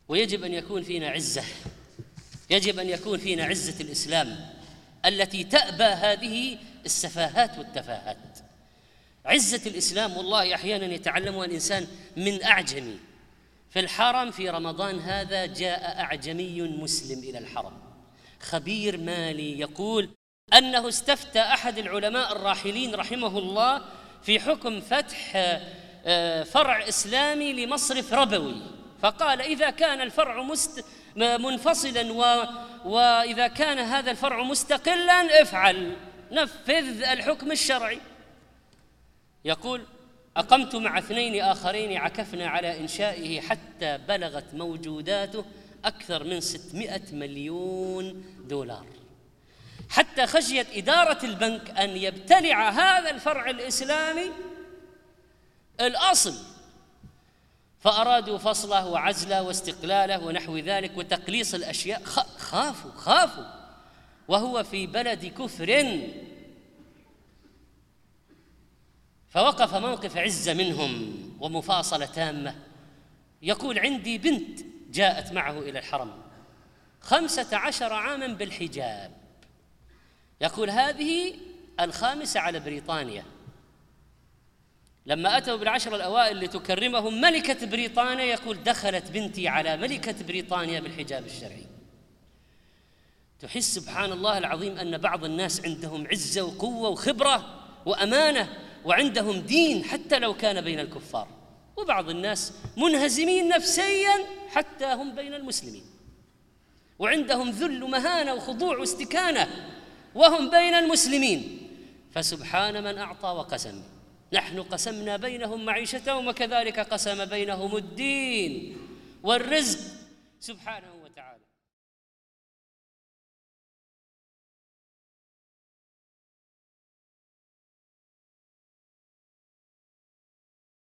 ويجب أن يكون فينا عزة، يجب أن يكون فينا عزة الإسلام التي تأبى هذه السفاهات والتفاهات. عزة الإسلام والله أحيانا يتعلمها الإنسان من أعجمي. في الحرم في رمضان هذا جاء أعجمي مسلم إلى الحرم، خبير مالي، يقول أنه استفتى أحد العلماء الراحلين رحمه الله في حكم فتح فرع إسلامي لمصرف ربوي، فقال إذا كان الفرع منفصلا وإذا كان هذا الفرع مستقلا افعل، نفذ الحكم الشرعي. يقول أقمت مع 2 آخرين عكفنا على إنشائه حتى بلغت موجوداته أكثر من 600 مليون دولار، حتى خشيت إدارة البنك أن يبتلع هذا الفرع الإسلامي الأصل، فأرادوا فصله وعزله واستقلاله ونحو ذلك وتقليص الأشياء. خافوا وهو في بلد كفر، فوقف موقف عزة منهم ومفاصلة تامة. يقول عندي بنت جاءت معه إلى الحرم 15 عاما بالحجاب، يقول هذه 5 على بريطانيا. لما أتوا ب10 الأوائل لتكرمهم ملكة بريطانيا، يقول دخلت بنتي على ملكة بريطانيا بالحجاب الشرعي. تحس سبحان الله العظيم أن بعض الناس عندهم عزة وقوة وخبرة وأمانة وعندهم دين حتى لو كان بين الكفار، وبعض الناس منهزمين نفسيا حتى هم بين المسلمين، وعندهم ذل ومهانة وخضوع واستكانة وهم بين المسلمين. فسبحان من أعطى وقسم، نحن قسمنا بينهم معيشتهم وكذلك قسم بينهم الدين والرزق سبحانه وتعالى.